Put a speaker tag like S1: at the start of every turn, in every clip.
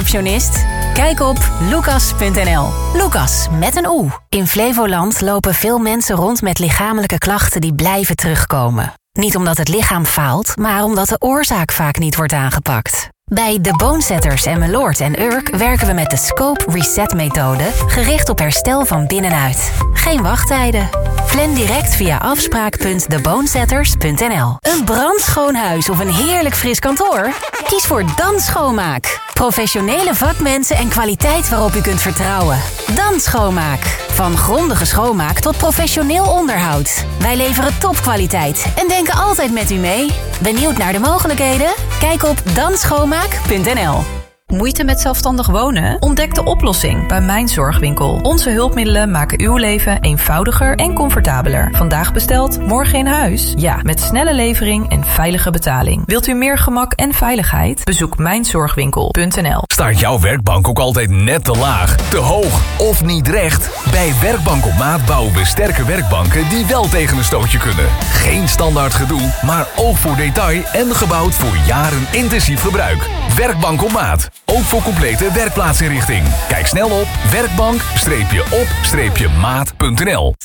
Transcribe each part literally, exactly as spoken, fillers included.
S1: receptionist? Kijk op lucas punt n l. Lucas met een O. In Flevoland lopen veel mensen rond met lichamelijke klachten die blijven terugkomen. Niet omdat het lichaam faalt, maar omdat de oorzaak vaak niet wordt aangepakt. Bij de Bonesetters en Meloord en Urk werken we met de Scope Reset methode, gericht op herstel van binnenuit. Geen wachttijden. Plan direct via afspraak punt de bonesetters punt n l. Een brandschoon huis of een heerlijk fris kantoor? Kies voor Dan Schoonmaak. Professionele vakmensen en kwaliteit waarop u kunt vertrouwen. Dan Schoonmaak. Van grondige schoonmaak tot professioneel onderhoud. Wij leveren topkwaliteit en denken altijd met u mee. Benieuwd naar de mogelijkheden? Kijk op dan schoonmaak punt n l.
S2: Moeite met zelfstandig wonen? Ontdek de oplossing bij Mijn Zorgwinkel. Onze hulpmiddelen maken uw leven eenvoudiger en comfortabeler. Vandaag besteld, morgen in huis? Ja, met snelle levering en veilige betaling. Wilt u meer gemak en veiligheid? Bezoek mijn zorgwinkel punt n l.
S3: Staat jouw werkbank ook altijd net te laag, te hoog of niet recht? Bij Werkbank op Maat bouwen we sterke werkbanken die wel tegen een stootje kunnen. Geen standaard gedoe, maar oog voor detail en gebouwd voor jaren intensief gebruik. Werkbank op Maat. Ook voor complete werkplaatsinrichting. Kijk snel op werkbank op maat punt n l.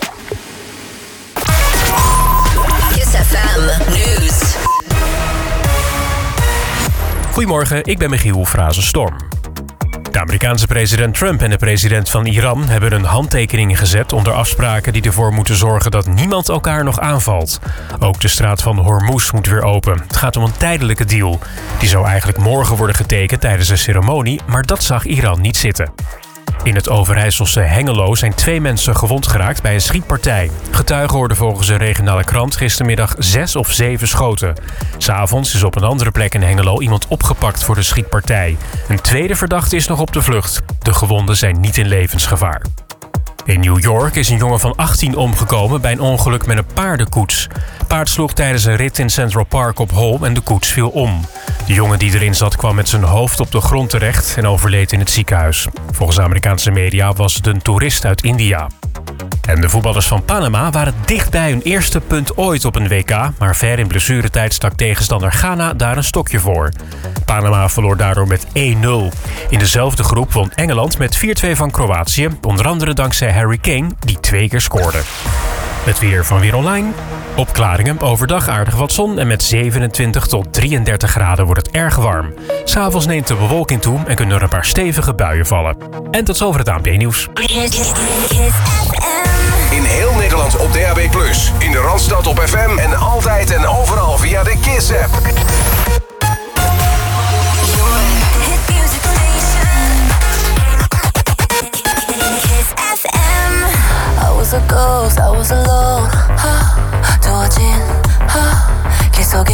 S4: Kiss F M News.
S5: Goedemorgen, ik ben Michiel Frazenstorm. De Amerikaanse president Trump en de president van Iran hebben een handtekening gezet onder afspraken die ervoor moeten zorgen dat niemand elkaar nog aanvalt. Ook de straat van Hormuz moet weer open. Het gaat om een tijdelijke deal. Die zou eigenlijk morgen worden getekend tijdens een ceremonie, maar dat zag Iran niet zitten. In het Overijsselse Hengelo zijn twee mensen gewond geraakt bij een schietpartij. Getuigen hoorden volgens een regionale krant gistermiddag zes of zeven schoten. 'S Avonds is op een andere plek in Hengelo iemand opgepakt voor de schietpartij. Een tweede verdachte is nog op de vlucht. De gewonden zijn niet in levensgevaar. In New York is een jongen van achttien omgekomen bij een ongeluk met een paardenkoets. Het paard sloeg tijdens een rit in Central Park op hol en de koets viel om. De jongen die erin zat kwam met zijn hoofd op de grond terecht en overleed in het ziekenhuis. Volgens Amerikaanse media was het een toerist uit India. En de voetballers van Panama waren dicht bij hun eerste punt ooit op een W K, maar ver in blessuretijd stak tegenstander Ghana daar een stokje voor. Panama verloor daardoor met één nul. In dezelfde groep won Engeland met vier twee van Kroatië, onder andere dankzij Harry Kane, die twee keer scoorde. Het weer van Weer Online. Opklaringen, overdag aardig wat zon en met zevenentwintig tot drieëndertig graden wordt het erg warm. 'S'avonds neemt de bewolking toe en kunnen er een paar stevige buien vallen. En tot zover het A N P-nieuws.
S6: In heel Nederland op D A B plus, in de Randstad op F M en altijd en overal via de Kiss-app.
S7: I was a ghost, I was alone. 두어진 길 속에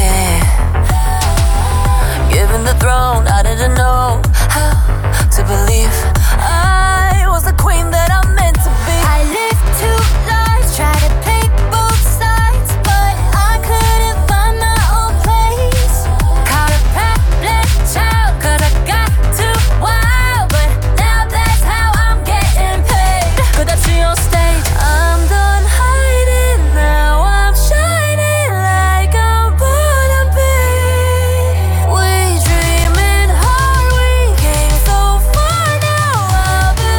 S7: given the throne, I didn't know how to believe I was the queen that I'm meant to be. I lived two lives, tried to pick both sides, but I couldn't find my own place. Caught a problem child, cause I got too wild, but now that's how I'm getting paid. Could I see on stage? I'm done hiding, now I'm shining like I'm born to be. We dreaming hard, we came so far, now I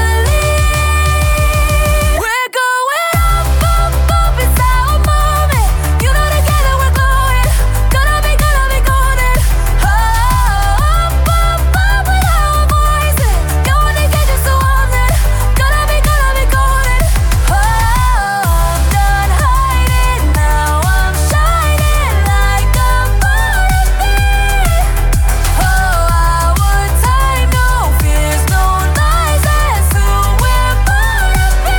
S7: believe we're going up, up, up, it's our moment. You know together we're going, gonna be, gonna be golden. Oh, up, up, up with our voices, going to get you so on it. Gonna be, gonna be golden. Oh, I'm done hiding, now I'm shining like I'm born to be. Oh, our time, no fears, no lies, that's who we're born to be.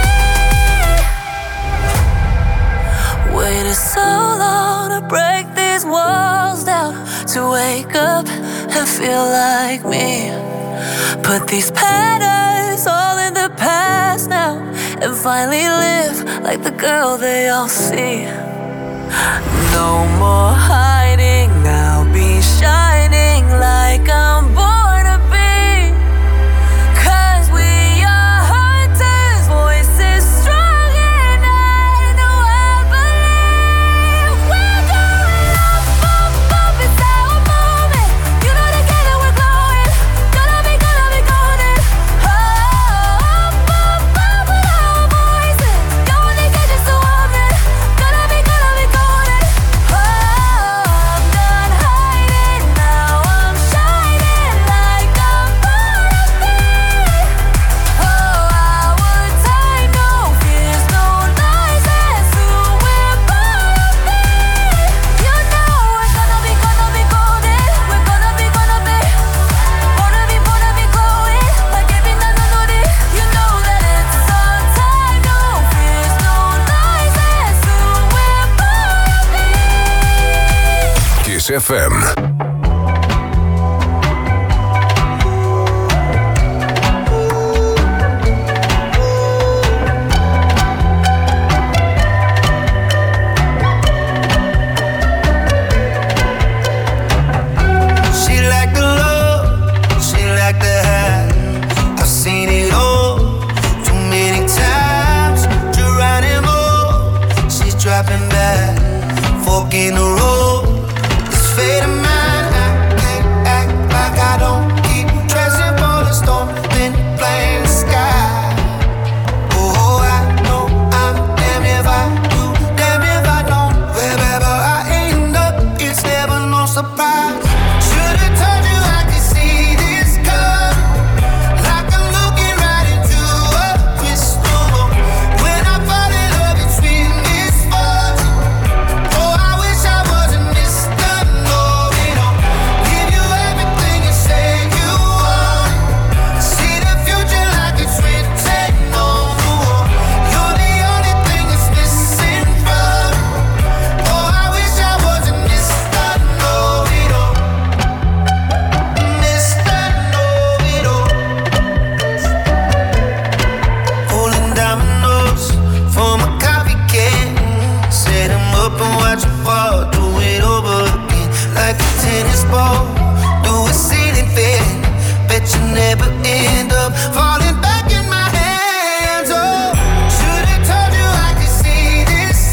S7: Waited so long to break these walls down, to wake up and feel like me. Put these patterns all in the past now, and finally live like the girl they all see. No more hiding, I'll be shining like I'm born to be. Cause we are hunters, voices strong, and I know I believe we're going up, up, up, it's our moment. You know together we're going, gonna be,
S6: F M.
S8: Dropping back, fork in the road. This fate of mine, I can't act like I don't keep dressing for the storm, then playing the sky. Oh, I know I'm damn if I do, damn if I don't. Wherever I end up, it's never no surprise. Should've told you I could see this coming, like I'm looking right into a crystal ball. When I fall in love, it's with this. Never end up falling back in my hands. Oh, should've told you I could see this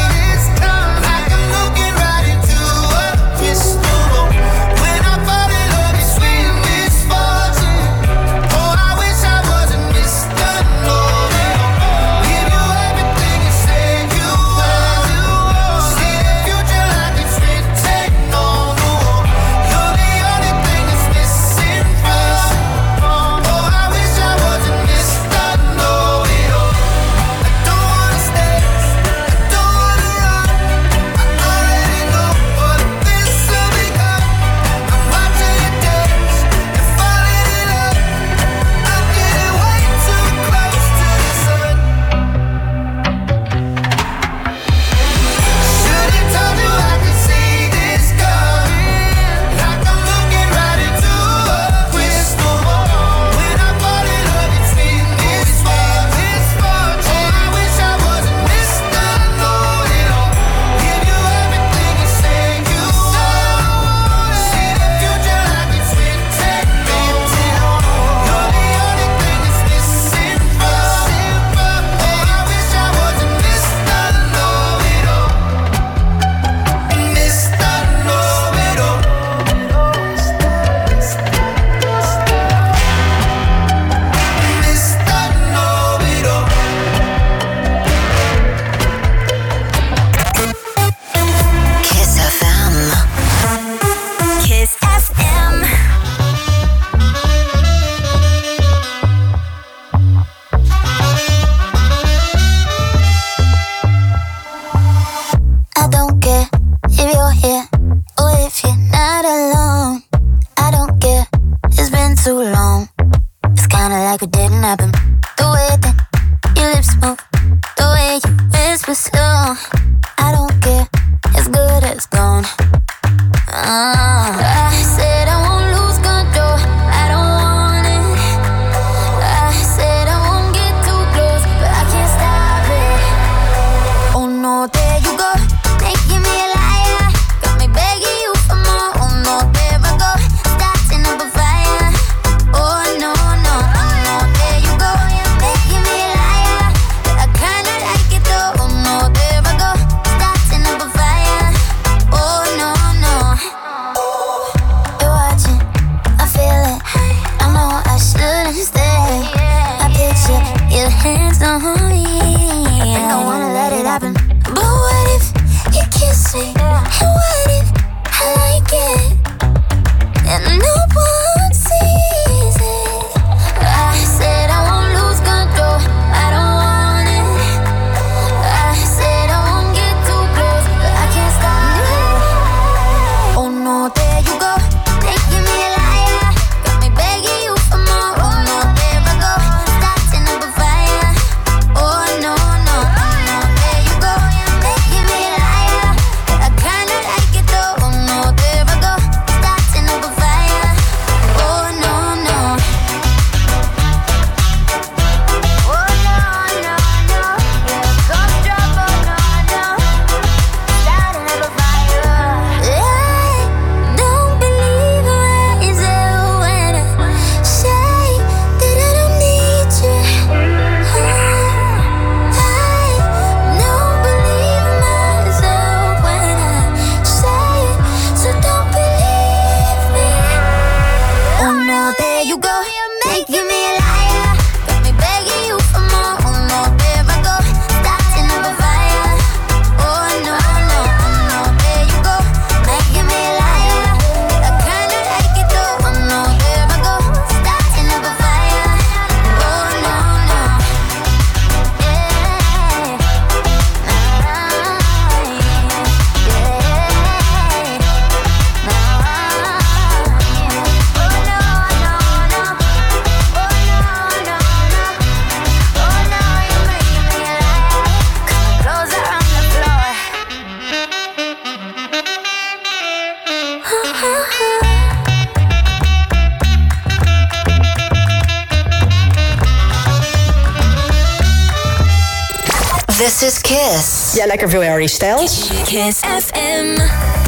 S8: time, like I'm looking right into a crystal ball. When I fall in love, it's with misfortune. Oh, I wish I wasn't Mister Know-It-All. Give you everything you said you want. See the future like it's written on the wall. You're the only thing that's missing from. There I go.
S7: you go, making me a liar. Got me begging you for more, oh no, there I go, starting up a fire. Oh no, no, oh no, there you go, making me a liar. I kinda like it though, oh no, there I go, starting up a fire. Oh no, no, yeah, nah, yeah,
S4: This is Kiss.
S9: Ja, lekker veel Harry Styles.
S4: Kiss F M.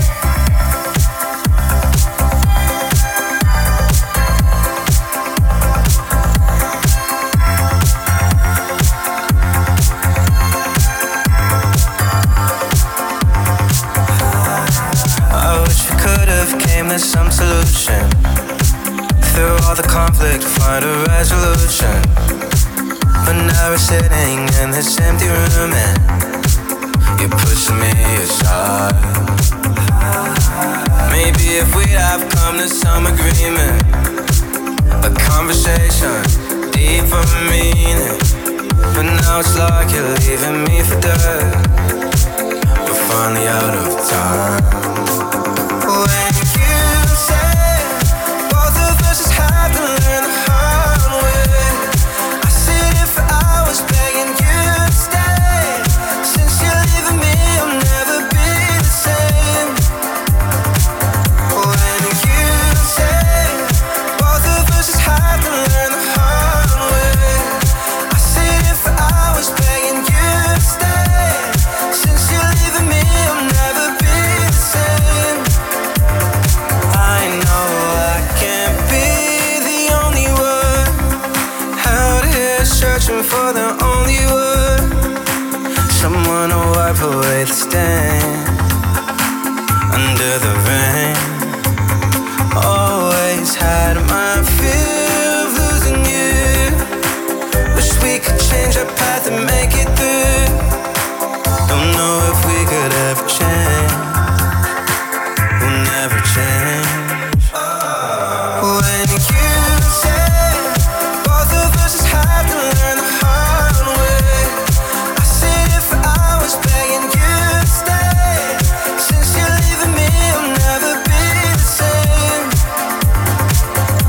S10: I wish we could have came to some solution. Through all the conflict, find a resolution. But now we're sitting in this empty room and you're pushing me aside. Maybe if we'd have come to some agreement, a conversation, deeper meaning. But now it's like you're leaving me for dead. We're finally out of time. When you say both of us just have to learn the hard way, I sit here for hours begging you to stay. Since you're leaving me, I'll never be the same. When you say both of us just have to learn the hard way, I sit here for hours begging you to stay. Since you're leaving me, I'll never be the same. I know I can't be the only one out here searching for the only one, someone to wipe away the stain under the rain. Always had my fear of losing you. Wish we could change our path and make it through. Don't know if we could ever change. We'll never change. When you say both of us just have to learn the hard way, I sit here for hours begging you to stay. Since you're leaving me, I'll never be the same.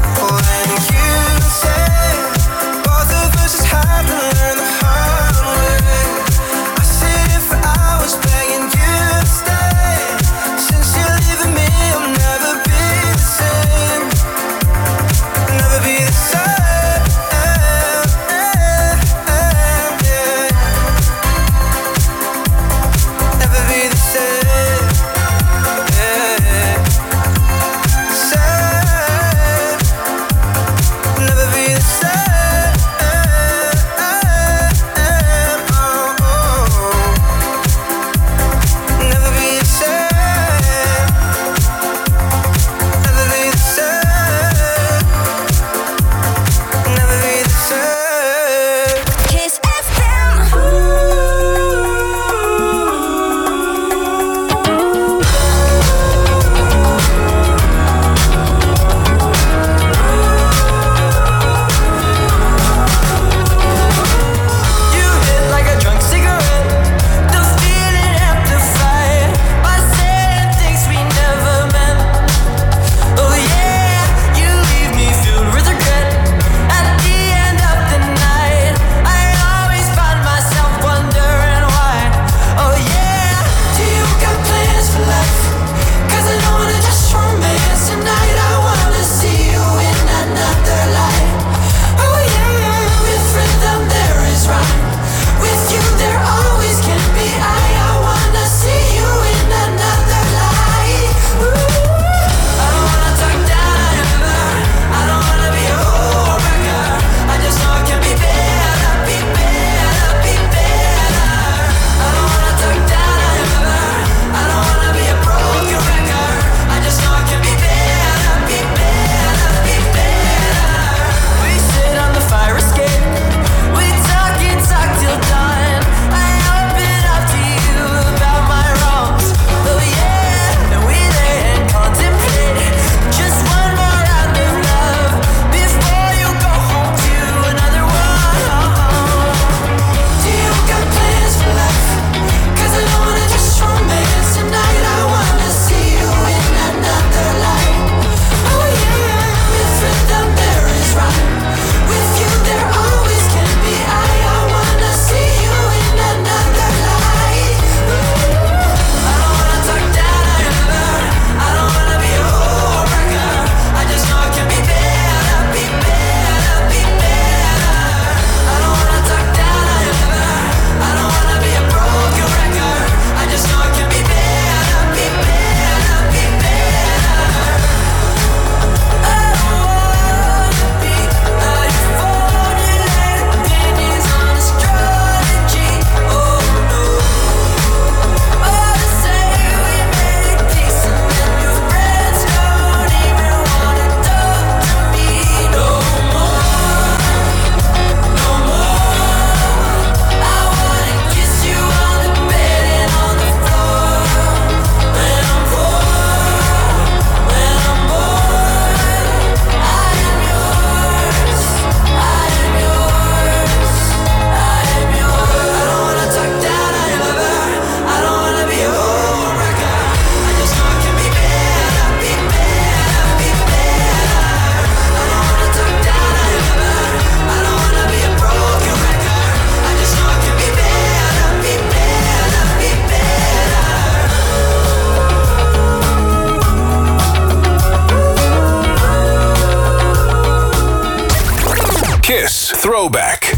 S6: Kiss Throwback.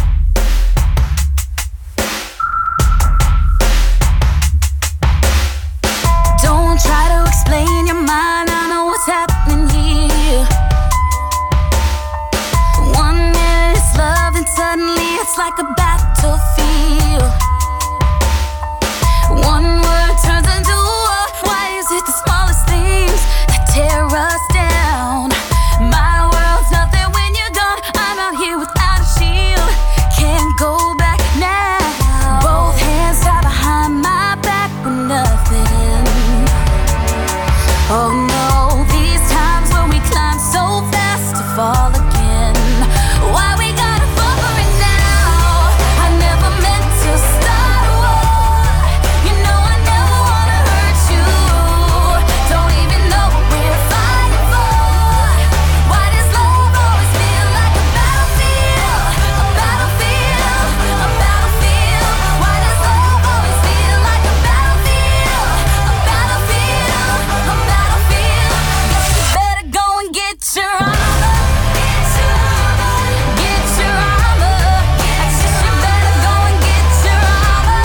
S7: Don't try to explain your mind, I know what's happening here. One minute it's love, and suddenly it's like a battlefield. One word turns into war. Why is it the smallest things that tear us down? My world's nothing when you're gone. I'm out here without a shield, can't go back now. Both hands tied behind my back with nothing. Oh no, these times when we climb so fast to fall again. Why we gotta fall for it now? I never meant to start a war. You know I never wanna hurt you. Don't even know what we're fighting for. Why does love always feel like a battlefield? A battlefield, a battlefield. Why does love always feel like a battlefield? A battlefield, a battlefield. Guess you better go and get your armor. Get your armor. I guess you better go and get your armor.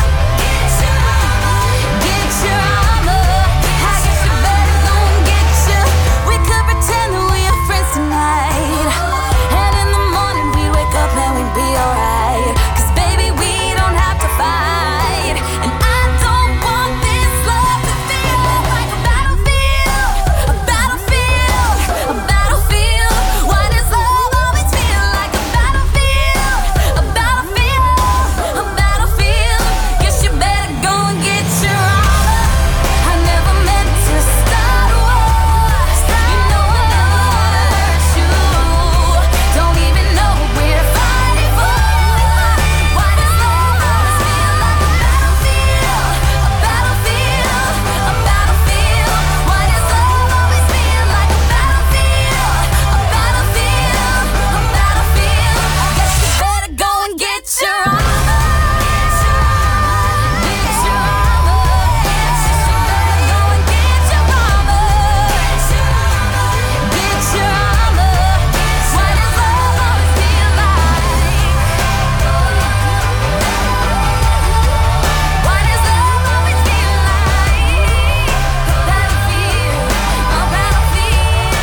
S7: Get your armor. I guess you better go and get your. We could pretend that we are friends tonight, and in the morning we'd wake up and we'd be alright. 'Cause baby we don't have to fight, and I don't want this love to feel like a battlefield. A battlefield, a battlefield. Why does love always feel like a battlefield? A battlefield, a battlefield. Guess you better go and get your armor. I never meant to start a war. You know I never wanna hurt you. Don't even know what we're fighting for. Why does love always feel like a battlefield? A battlefield, a battlefield. Why does love always feel like a battlefield? A battlefield, a battlefield. Guess you better go and get your armor. Get your armor. Guess you better go and get your armor. Get your armor. Why does love always feel like? Why does love always feel like a battlefield? A battlefield.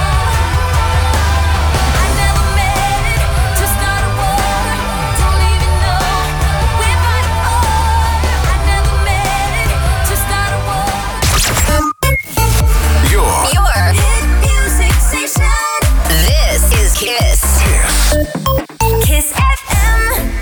S7: I never meant to start a war. Don't even know what we're fighting for. I never meant to start a war.
S6: Your
S7: Your hit music station.
S4: This is Kiss.
S7: Kiss F M.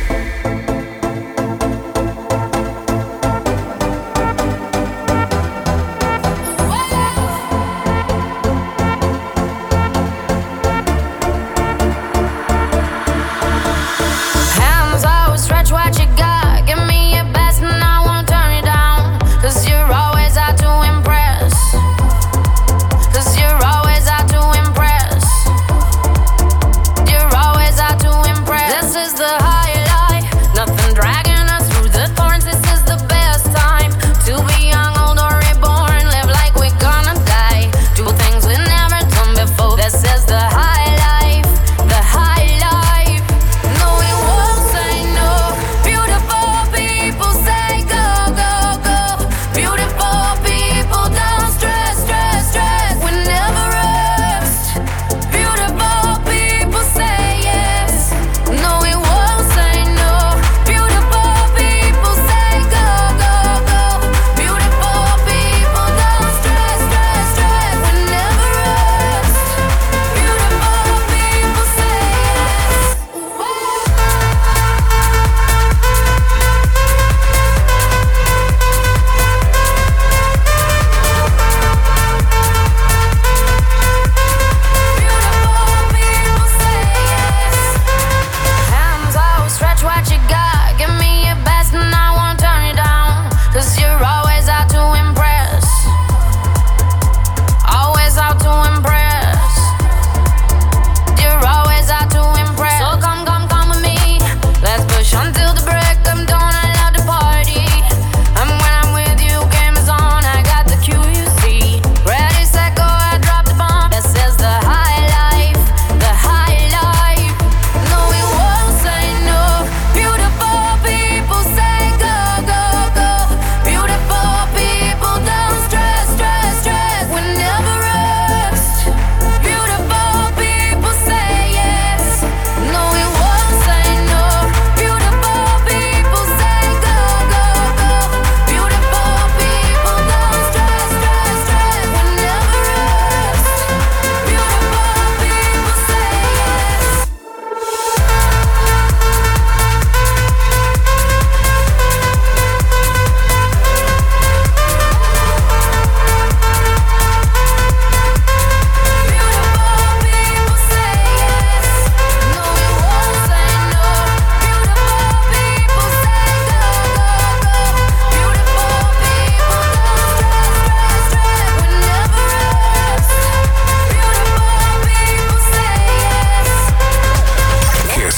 S7: Hands always stretch what you got. Give me your best and I won't turn it down. 'Cause you're always out to impress. 'Cause you're always out to impress.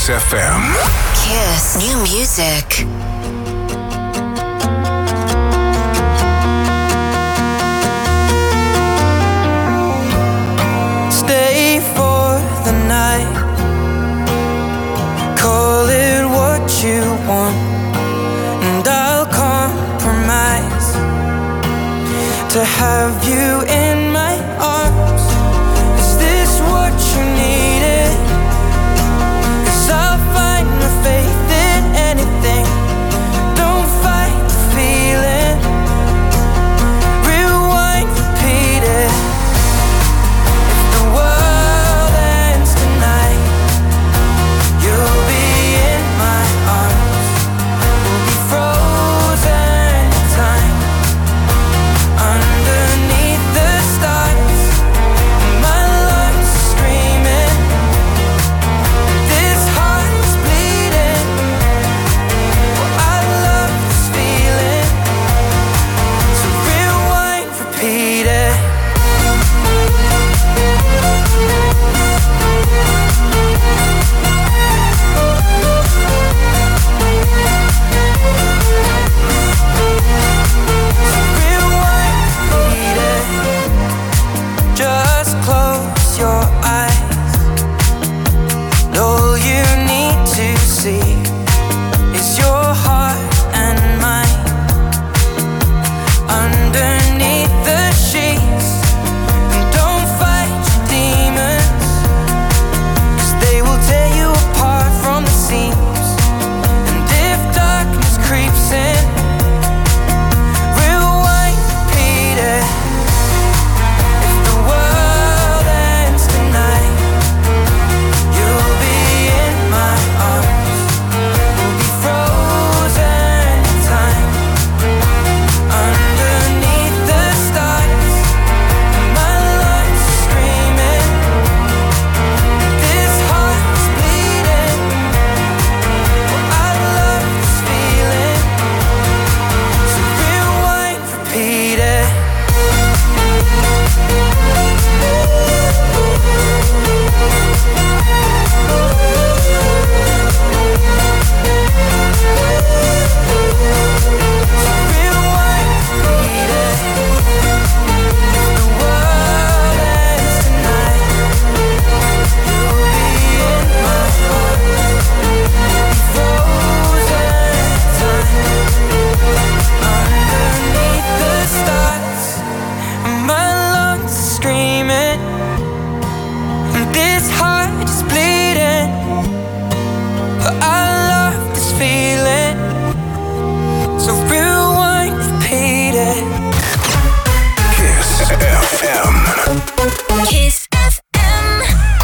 S6: Kiss F M.
S4: Kiss. New music.
S10: Stay for the night. Call it what you want, and I'll compromise to have you in my arms. Is this what you needed? 'Cause I'll find my faith in anything. Don't fight the feeling. Rewind, repeat it. If the world ends tonight, you'll be in my arms. We'll be frozen in time underneath the stars. My lungs are screaming. This heart is bleeding. Well, I love this feeling. So rewind, repeat it. Just close your eyes. And all you need to see is your heart and mine underneath the sheets. And don't fight your demons, 'cause they will tear you apart from the seams. And if darkness creeps in, rewind, repeat it. If the world ends tonight, you'll be in my arms. We'll be frozen in time underneath the stars. My lungs are screaming. This heart is bleeding. Well, I love this feeling. So rewind, repeat it. My lungs are screaming, and this heart is bleeding. But I love this feeling. So rewind, repeat it.
S6: Kiss F M.
S4: Kiss F M.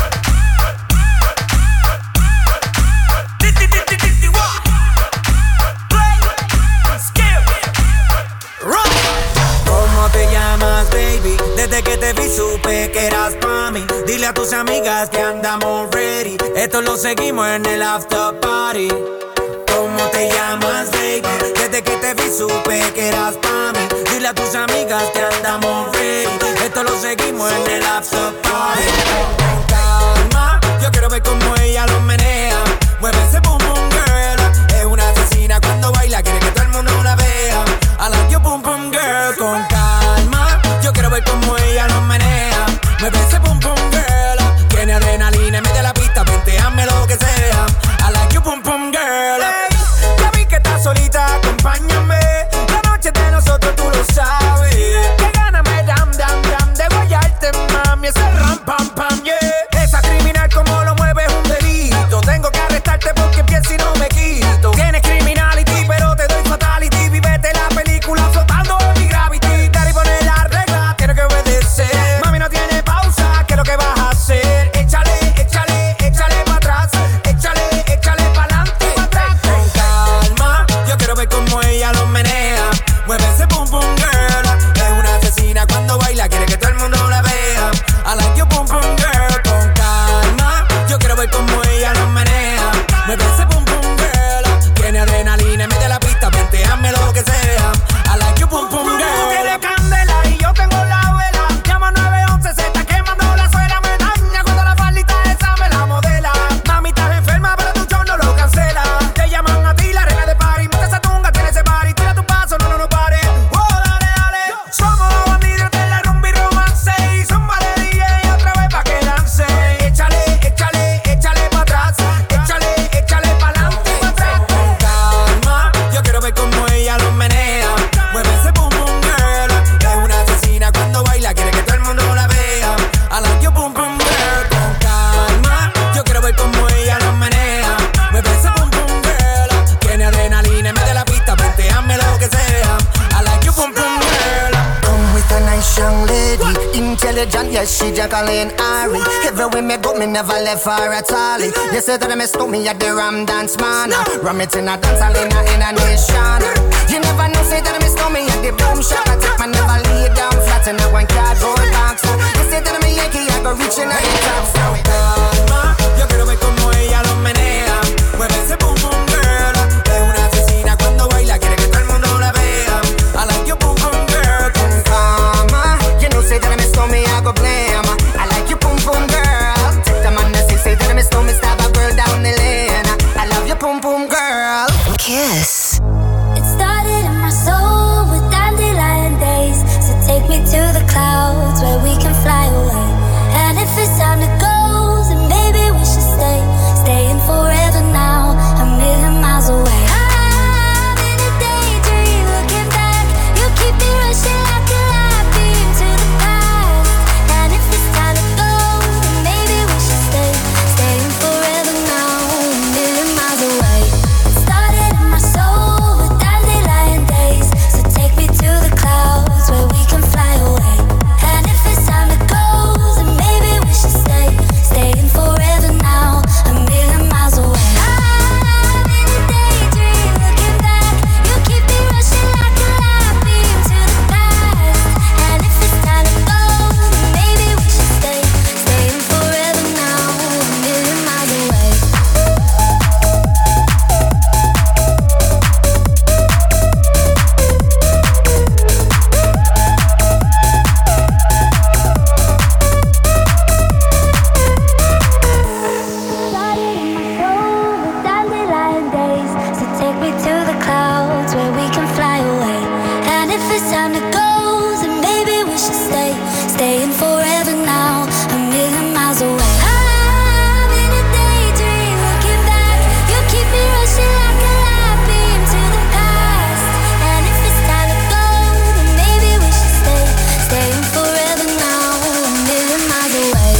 S10: ¿Cómo te llamas, baby? Desde que te vi supe que eras pa' mí. Dile a tus amigas que andamos ready. Esto lo seguimos en el after party. ¿Cómo te llamas, baby? Desde que te vi supe que eras pa' mí. Dile a tus amigas que andamos ready. Esto lo seguimos en el after party. Con calma, yo quiero ver cómo ella lo menea. Mueve ese boom boom girl. Es una asesina cuando baila, quiere que todo el mundo la vea. I like your boom boom girl. Con calma, yo quiero ver cómo ella lo menea. Mueve ese boom boom girl. Tiene adrenalina en medio de la pista, venteame lo que sea. I like your boom boom girl. Hey, ya vi que estás solita, acompáñame. La noche es de nosotros, tú lo sabes. Que gana me dam dam dam de guayarte, mami. Ese ram pam pam, yeah. Esa criminal como lo mueve es un delito. Tengo que arrestarte porque pienso y no me quito. Tienes criminality, pero te doy fatality. Vívete la película flotando en mi gravity. Daddy pone la regla, tiene que obedecer. Mami no tiene pausa, ¿qué es lo que vas a hacer? Échale, échale, échale pa' atrás. Échale, échale pa'lante, pa' atrás. Con calma, yo quiero ver cómo ella lo menea. Mueve ese boom boom girl. Es una asesina cuando baila, quiere que todo el mundo la vea. I like your boom boom girl. Con calma, yo quiero ver cómo ella lo menea. Mueve ese boom boom girl. Tiene adrenalina en medio de la pista, venteame lo que sea. I like your boom boom girl. Tú tienes candela y yo tengo la vela. Llama nueve once, se está quemando la suela. Me daña cuando la faldita esa me la modela. Mami, estás enferma, pero tu show
S8: Yes, she Jacqueline Ari. Everywhere me go, me never left her at all. You say that I miss me at the Ram Dance Man. Ram it in a dance hall in a, in a nation. You never know, say that I miss me at the Boom Shop. I take my never lay down flat in a one cardboard box. You say that I'm a Yankee, I go reaching at the top. So calma, yo quiero ver como ella lo menea. Mueve ese boom boom girl. Es una asesina cuando baila, quiere que todo el mundo la vea. I like your boom boom girl. Con calma, you know say that I miss me, I go blame. I like your boom boom girl. Take the man that say that I miss me, stab a girl down the lane. I love your boom boom girl.
S4: Kiss.
S7: It started in my soul with dandelion days. So take me to the clouds where we can fly away. And if it's time to go, then maybe we should stay. Staying forever now, a million miles away. I'm in a daydream, looking back. You keep me rushing like a light beam to the past. And if it's time to go, then maybe we should stay. Staying forever now, a million miles away. It started in my soul with dandelion days. So take me to the clouds where we can fly away. And if it's time to go, then maybe we should stay. Staying forever now, a million miles away. I'm in a daydream, looking back. You keep me rushing like a light beam to the past. And if it's time to go, then maybe we should stay. Staying forever now, a million miles away. Started in my soul with dandelion days. So take me to the clouds where we can fly away. And if it's time to go, then maybe we should stay. Staying forever now, a million miles away. I'm in a daydream, looking back. You keep me rushing like a light beam to the past. And if it's time to go, then maybe we should stay. Staying forever now, a million miles away.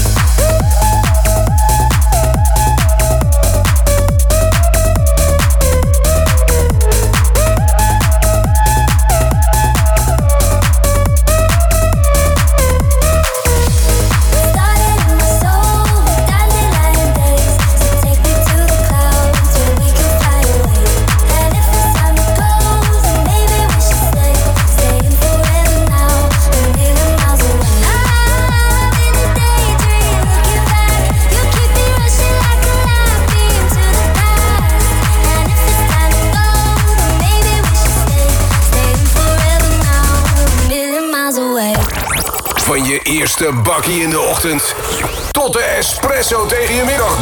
S7: Started in my soul with dandelion days. So take me to the clouds where we can fly away. And if it's time to go, then maybe we should stay. Staying forever now, a million miles away. I'm in a daydream, looking back. You keep me rushing like a light beam to the past. And if it's time to go, then maybe we should stay. Staying forever now, a million miles away.
S6: Van je eerste bakkie in de ochtend tot de espresso tegen je middag.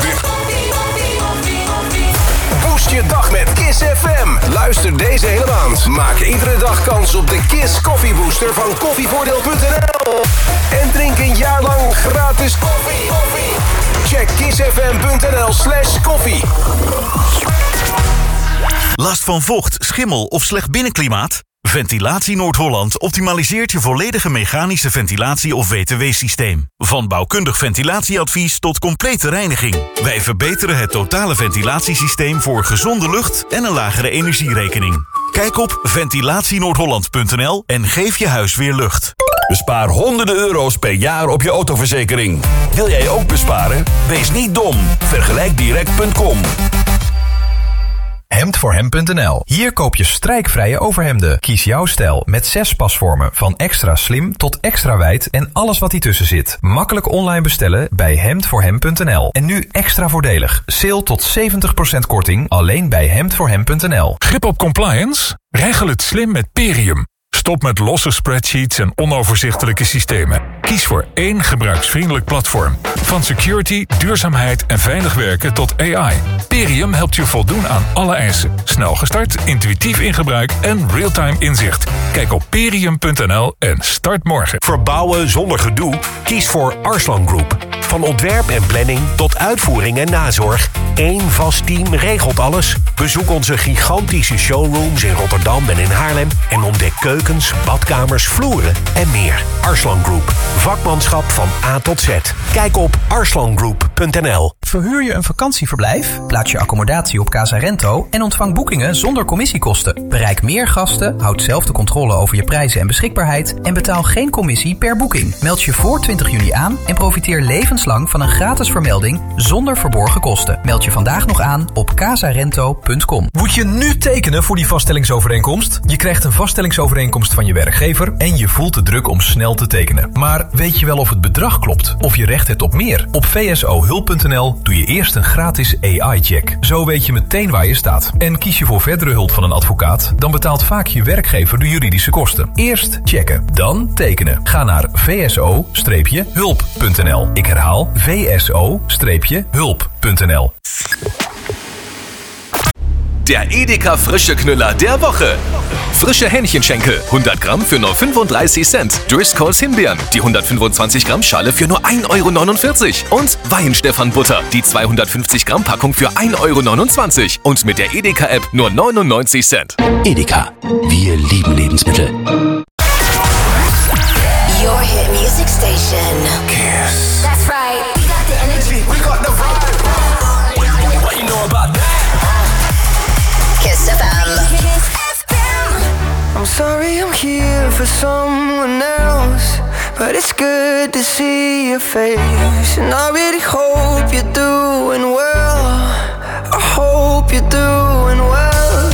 S6: Boost je dag met Kiss F M. Luister deze hele maand. Maak iedere dag kans op de Kiss Coffee Booster van koffievoordeel punt n l. En drink een jaar lang gratis koffie. Check kissfm.nl slash koffie.
S9: Last van vocht, schimmel of slecht binnenklimaat? Ventilatie Noord-Holland optimaliseert je volledige mechanische ventilatie- of W T W-systeem. Van bouwkundig ventilatieadvies tot complete reiniging. Wij verbeteren het totale ventilatiesysteem voor gezonde lucht en een lagere energierekening. Kijk op ventilatie noordholland punt n l en geef je huis weer lucht.
S11: Bespaar honderden euro's per jaar op je autoverzekering. Wil jij ook besparen? Wees niet dom. Vergelijk direct punt com.
S12: hemd voor hem punt n l. Hier koop je strijkvrije overhemden. Kies jouw stijl met zes pasvormen. Van extra slim tot extra wijd en alles wat ertussen zit. Makkelijk online bestellen bij hemd voor hem punt n l. En nu extra voordelig. Sale tot zeventig procent korting alleen bij hemd voor hem punt n l.
S13: Grip op compliance? Regel het slim met Perium. Stop met losse spreadsheets en onoverzichtelijke systemen. Kies voor één gebruiksvriendelijk platform. Van security, duurzaamheid en veilig werken tot A I. Perium helpt je voldoen aan alle eisen. Snel gestart, intuïtief in gebruik en real-time inzicht. Kijk op perium punt n l en start morgen.
S14: Verbouwen zonder gedoe? Kies voor Arslan Group. Van ontwerp en planning tot uitvoering en nazorg. Eén vast team regelt alles. Bezoek onze gigantische showrooms in Rotterdam en in Haarlem en ontdek keukens, badkamers, vloeren en meer. Arslan Group. Vakmanschap van A tot Z. Kijk op arslan group punt n l.
S12: Verhuur je een vakantieverblijf? Plaats je accommodatie op Casarento en ontvang boekingen zonder commissiekosten. Bereik meer gasten, houd zelf de controle over je prijzen en beschikbaarheid en betaal geen commissie per boeking. Meld je voor twintig juni aan en profiteer levenslang van een gratis vermelding zonder verborgen kosten. Meld je vandaag nog aan op casarento punt com.
S15: Moet je nu tekenen voor die vaststellingsovereenkomst? Je krijgt een vaststellingsovereenkomst van je werkgever en je voelt de druk om snel te tekenen. Maar weet je wel of het bedrag klopt? Of je recht hebt op meer? Op v s o hulp punt n l doe je eerst een gratis A I-check. Zo weet je meteen waar je staat. En kies je voor verdere hulp van een advocaat, dan betaalt vaak je werkgever de juridische kosten. Eerst checken, dan tekenen. Ga naar v s o hulp punt n l. Ik herhaal v s o hulp punt n l.
S3: Der Edeka Frische Knüller der Woche. Frische Hähnchenschenkel, hundert Gramm für nur fünfunddreißig Cent. Driscolls Himbeeren, die hundertfünfundzwanzig Gramm Schale für nur ein Euro neunundvierzig. Und Weihenstephan Butter, die zweihundertfünfzig Gramm Packung für ein Euro neunundzwanzig. Und mit der Edeka-App nur neunundneunzig Cent.
S16: Edeka, wir lieben Lebensmittel.
S4: Your hit music station.
S16: Kiss.
S4: That's right. We got the energy. We got the vibe.
S16: What you know about that?
S4: Kiss F M.
S10: I'm sorry I'm here for someone else, but it's good to see your face. And I really hope you're doing well. I hope you're doing well.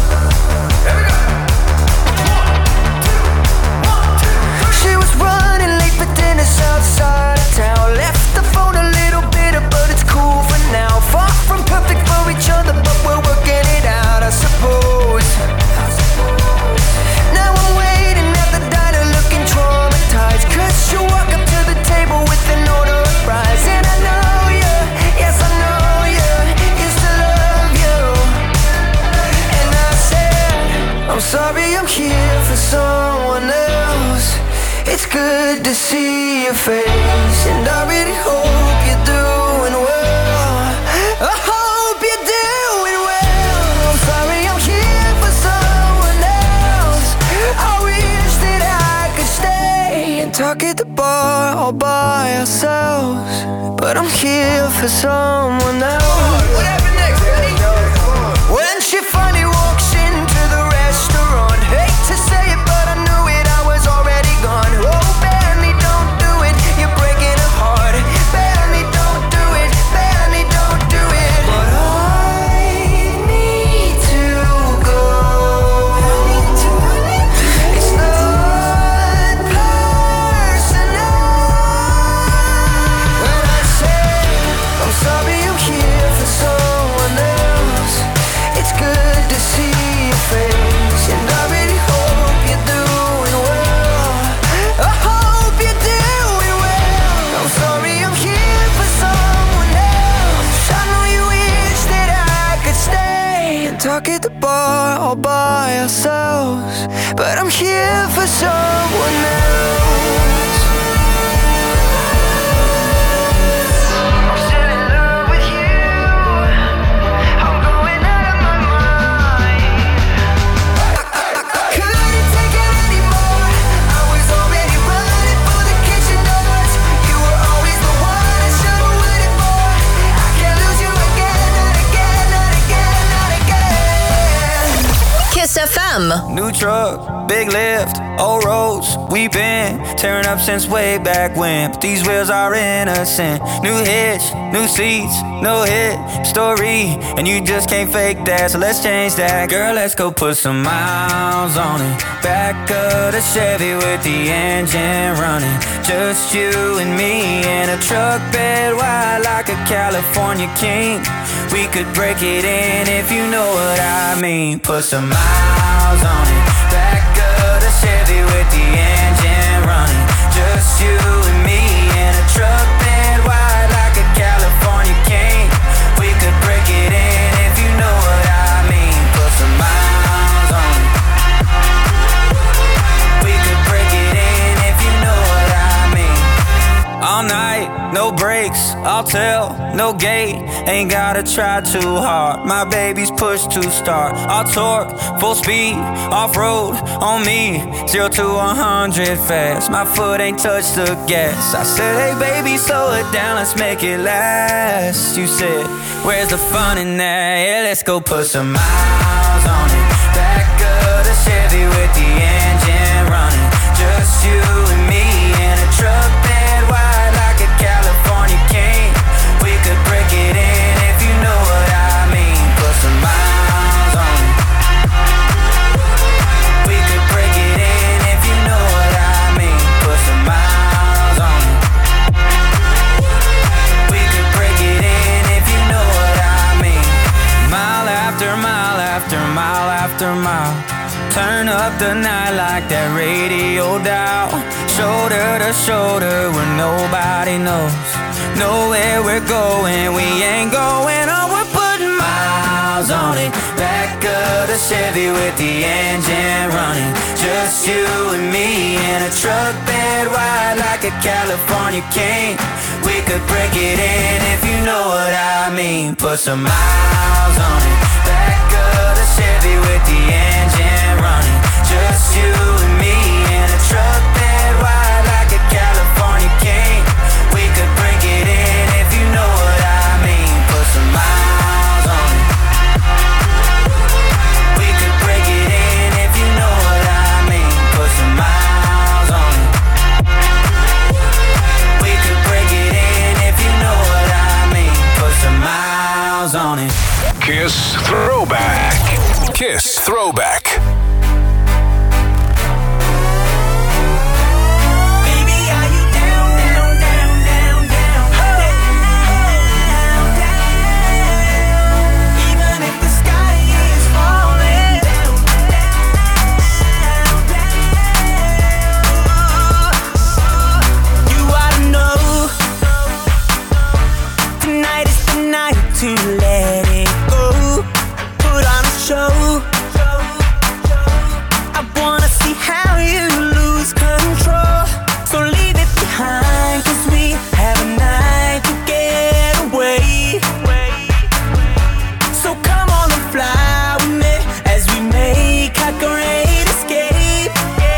S10: She was running late for dinner outside of town. Left the phone a little bitter, but it's cool for now. Far from perfect for each other, but we're working it out, I suppose. Now I'm waiting at the diner looking traumatized, cause you walk up to the table with an order of fries. And I know you, yes I know you, used to love you. And I said, I'm sorry I'm here for someone else. It's good to see your face, and I really hope you're doing well. I hope you're doing well. I'm sorry I'm here for someone else. I wish that I could stay and talk at the bar all by ourselves, but I'm here for someone else. Whatever next, ready? When she finally walks into the restaurant, hate to say it, but I knew it, I was already gone. Oh, Benny, don't do it, you're breaking her heart. Benny, don't do it, Benny, don't do it. But I need to go. It's not personal. When I say I'm sorry I'm here for someone else, it's good to see your face, and I really hope you're doing well. I hope you're doing well. I'm sorry I'm here for someone else. I know you wish that I could stay and talk at the bar all by ourselves, but I'm here for someone else. I'm still in love with you. I'm going out of my mind. I couldn't take it anymore. I was already running for the kitchen doors. You were always the one I should have waited for. I can't lose you again, not again, not again, not again.
S4: Kiss F M.
S17: New truck, big lift, old roads, we been tearing up since way back when. But these wheels are innocent. New hitch, new seats, no hit story, and you just can't fake that. So let's change that, girl. Let's go put some miles on it. Back of the Chevy with the engine running. Just you and me in a truck bed wide like a California king. We could break it in if you know what I mean. Put some miles on it. Back of the Chevy with the engine running. Just you and me in a truck bed wide like a California king. We could break it in if you know what I mean. Put some miles on it. We could break it in if you know what I mean. All night, no breaks, all hotel, no gate, ain't gotta try too hard. My baby's push to start. I'll torque, full speed, off-road, on me, zero to one hundred fast. My foot ain't touched the gas. I said, hey baby, slow it down, let's make it last. You said, where's the fun in that? Yeah, let's go put some miles on it. Back of the Chevy with the engine running. Just you and me in a truck bed wide like a California king. We could break it in if you know what I mean. Put some miles on it. We could break it in if you know what I mean. Put some miles on it. We could break it in if you know what I mean. Mile after mile after mile after mile. Turn up the night like that radio dial. Shoulder to shoulder where nobody knows. Know where we're going, we ain't going on. We're putting miles on it. Back of the Chevy with the engine running. Just you and me in a truck bed wide like a California king. We could break it in if you know what I mean. Put some miles on it. Back of the Chevy with the engine running. Just you and me in a truck bed wide like a California king. We could break it in if you know what I mean. Put some miles on it. We could break it in if you know what I mean. Put some miles on it. We could break it in if you know what I mean. Put some miles on it.
S3: Kiss Throwback. Kiss Throwback.
S8: To let it go, put on a show. I wanna see how you lose control. So leave it behind, cause we have a night to get away. So come on and fly with me as we make our great escape.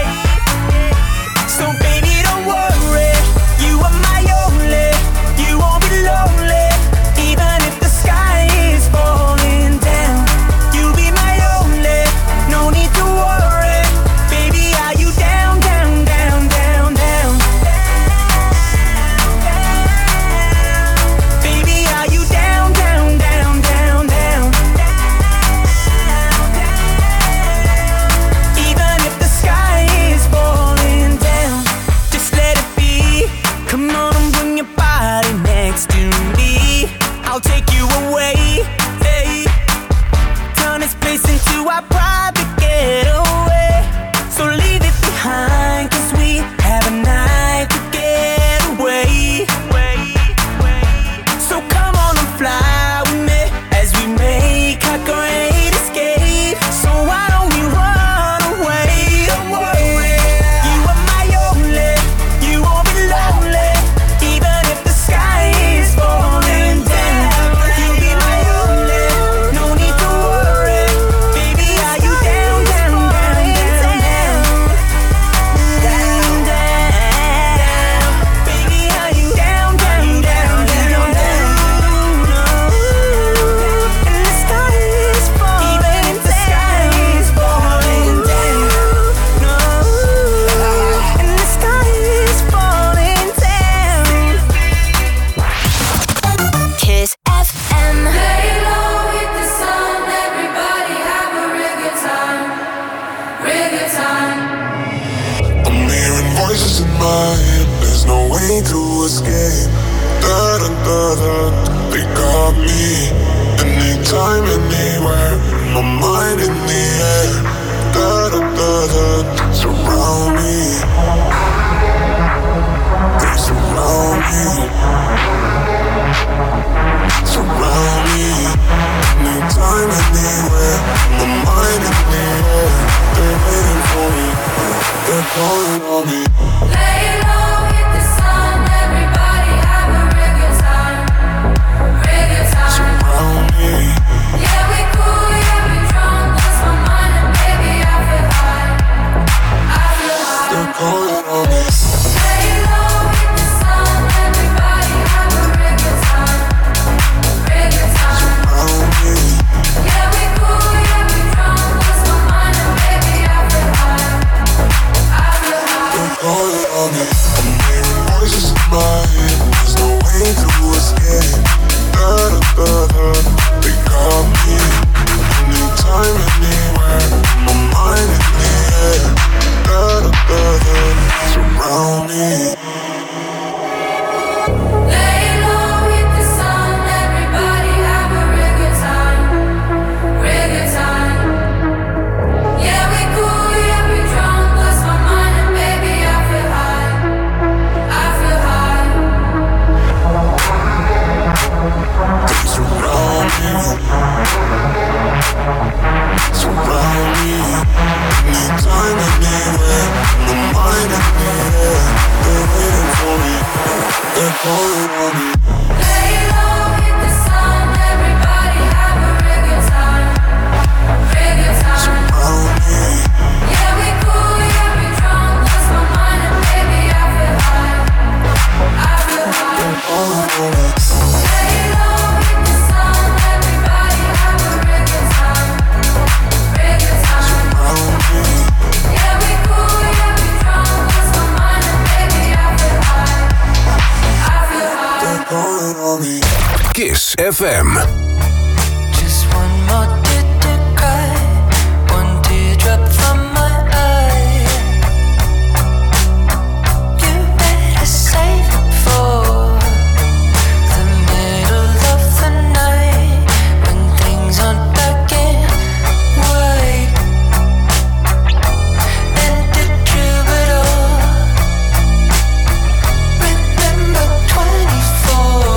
S8: So baby, don't worry, you are my only. You won't be lonely. Even if the sky is falling down, you'll be my Surround me, anytime, anywhere. My mind is there, they're waiting for me. They're calling on me.
S7: Lay low, hit the sun, everybody have a real good time, real good time.
S8: Surround me,
S7: Yeah, we cool, yeah, we drunk, lost my mind and baby I feel high, I feel high.
S8: they're calling on me.
S7: Lay low, hit the sun, everybody have a real good time, real good time.
S8: Surround me,
S7: Yeah, we cool, yeah, we drunk, lost my mind and baby I feel high, I feel high.
S8: they're calling on me.
S6: Kiss F M.
S17: Just one more tear to cry, one teardrop from my eye. You better save it for the middle of the night, when things aren't black and white. And the troubadour, remember twenty-four.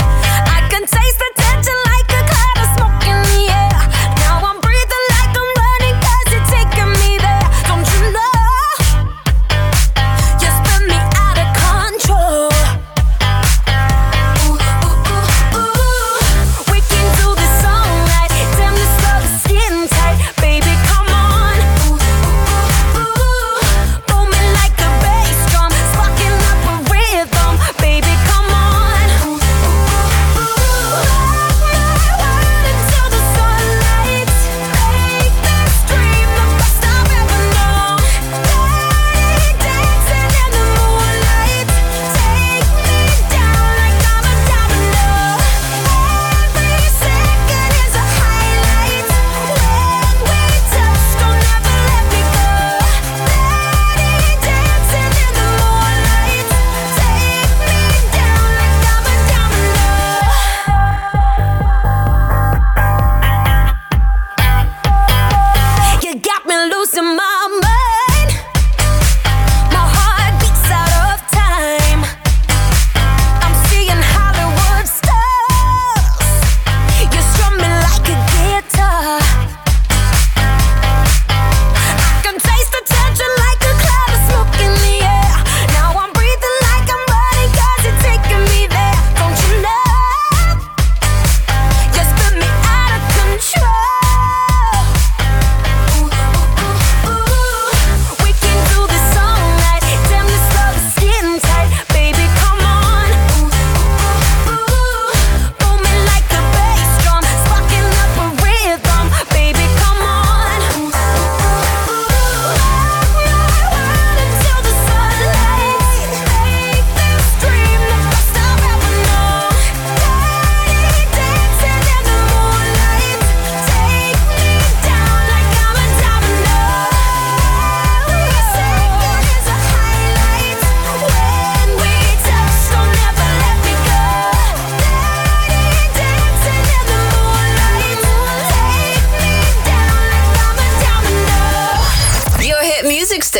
S7: I can taste the tension like a cloud of smoke in the air. Now I'm breathing like I'm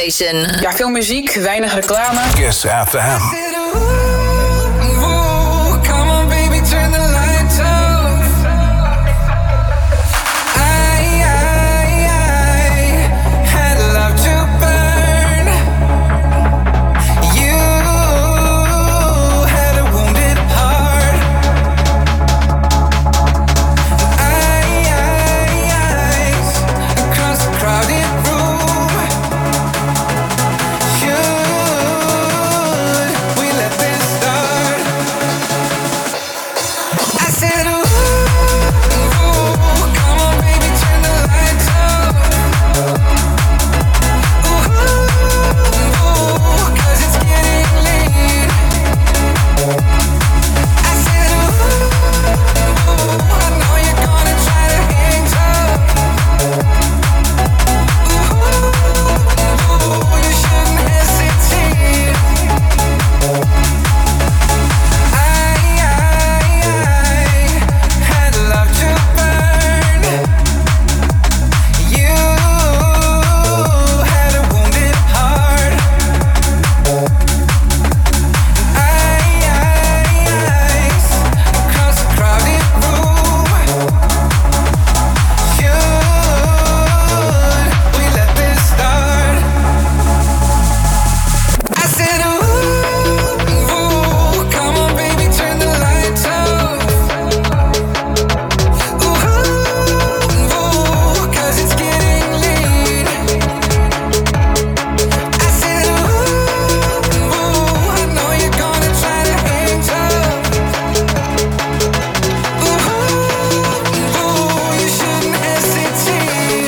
S4: Station.
S18: Ja, veel muziek, weinig reclame.
S6: Kiss F M.
S10: Come on, baby, turn the lights off. I, I, I had love to burn. You had a wounded heart. I, I, eyes across a crowded room. Should we let this start? I said, ooh, ooh, come on, baby, turn the lights off. Ooh, ooh, 'cause it's getting late. I said, ooh, ooh, I know you're gonna try to hang tough. Ooh, ooh, you shouldn't hesitate. I, I, I had love to burn. You had a wounded heart. I, I, eyes across a crowded room. Should we let this start? I said, ooh, ooh, come on, baby, turn the lights off. Ooh, ooh, 'cause it's getting late. I said, ooh, ooh, I know you're gonna try to hang tough. Ooh, ooh, you shouldn't hesitate.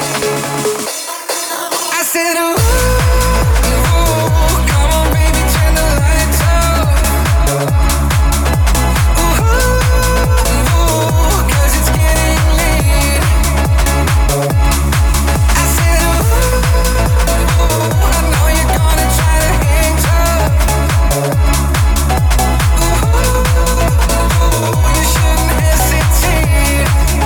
S10: I said, ooh, ooh, come on, baby, turn the lights off. Ooh, ooh, 'cause it's getting late. I said, ooh, ooh, I know you're gonna try to hang tough. Ooh, ooh, you shouldn't hesitate.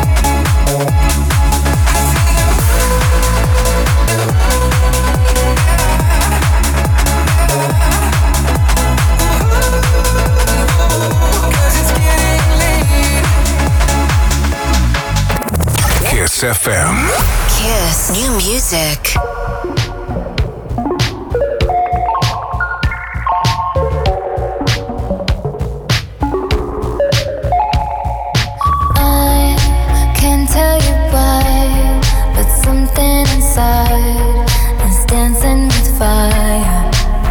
S6: Kiss F M.
S4: Kiss. New music.
S7: I can't tell you why, but something inside is dancing with fire.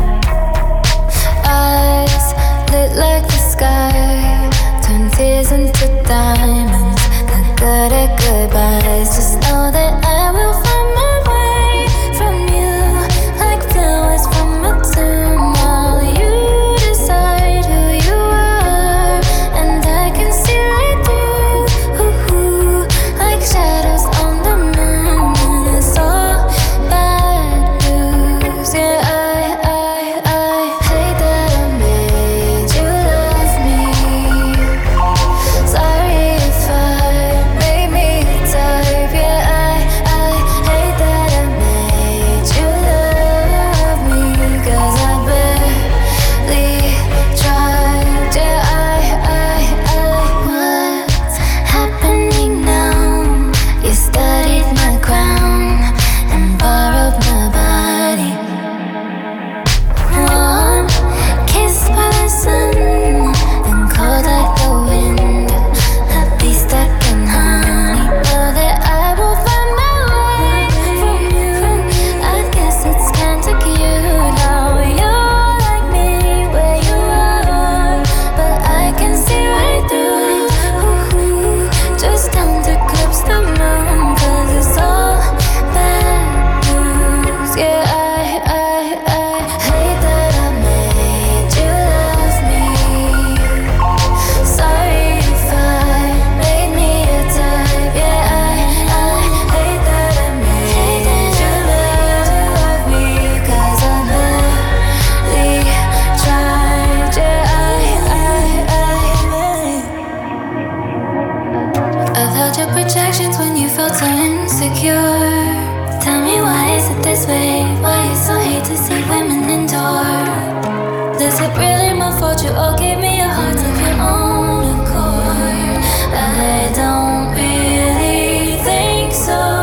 S7: Eyes lit like the sky, turn tears into diamonds. Not good at goodbyes. Just know that I will find my way from you, like flowers from a tomb. While you decide who you are, and I can see right through, ooh, like shadows on the moon. And it's all bad news. Yeah, I, I, I hate that I made you love me. Sorry if I made me a type. Yeah, I, I hate that I made you love me. 'Cause I barely tried. Yeah, I, I, I what's happening now? You studied my crown and borrowed my body. Warm, kissed by the sun, and cold like the wind. I'd be stuck in honey. Know that I will find my way from you. I guess it's kinda cute how you're like me where you are, but I can see right through it. Ooh, just come to eclipse the moon. 'Cause it's all bad news. Yeah, I, I, I hate that I made you love me. Sorry if I made me a type. Yeah, I, I hate that I made you love me. 'Cause I barely tried. Yeah, I, I, I I've held your projections when you felt so insecure. Tell me, why is it this way? Why is guess I hate to see women endure. Is it really my fault you all gave me a heart of your own accord? I don't really think so.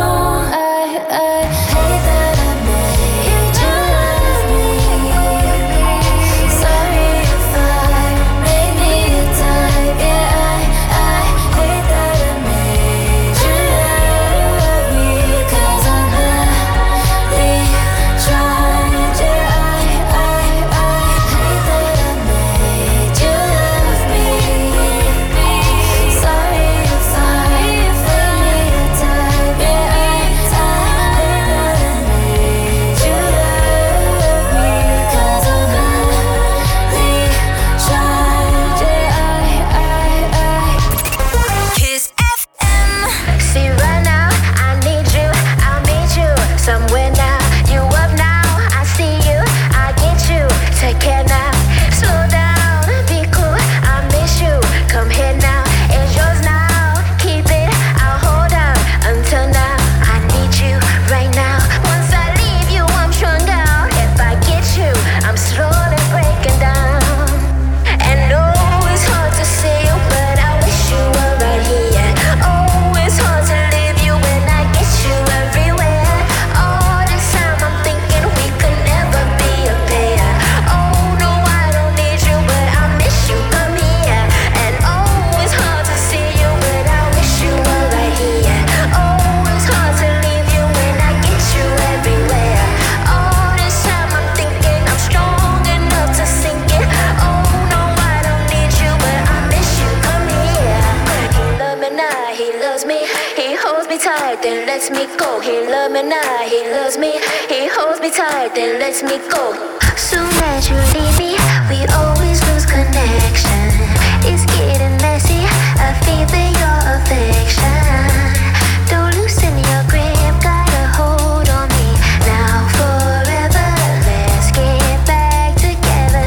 S19: Then lets me go. He loves me now, he loves me. He holds me tight, then lets me go. Soon as you leave me, we always lose connection. It's getting messy, I feel that your affection. Don't loosen your grip, got a hold on me. Now forever, let's get back together.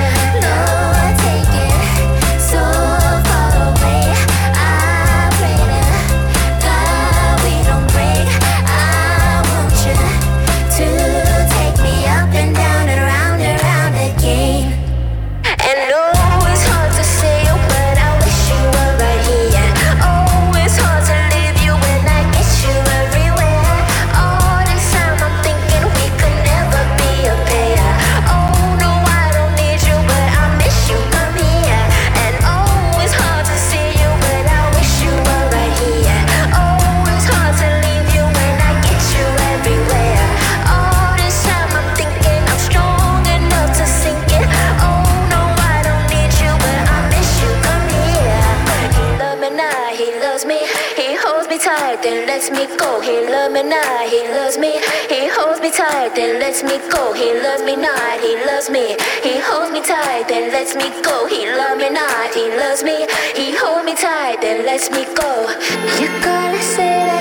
S19: Lord, take it so far away. I pray to God we don't break. I want you to take me up and down and round and round again. And no, it's hard to say, but I wish you were right here. Oh, it's hard to leave you when I get you everywhere. All this time I'm thinking we could never be a pair. Oh no, I don't need you, but I miss you, come here. And oh, it's hard to see you, but I wish you were right here. Oh, it's hard to leave you when I get you everywhere. All this time I'm thinking I'm strong enough to sink it. Oh no, I don't need you, but I miss you, come here. He loves me now, he loves me. He holds me tight, then lets me go. He loves me now, he loves me. He holds me tight, then lets me go. He loves me not, he loves me. He holds me tight, then lets me go. He loves me not, he loves me. He holds me tight, then lets me go. You gotta say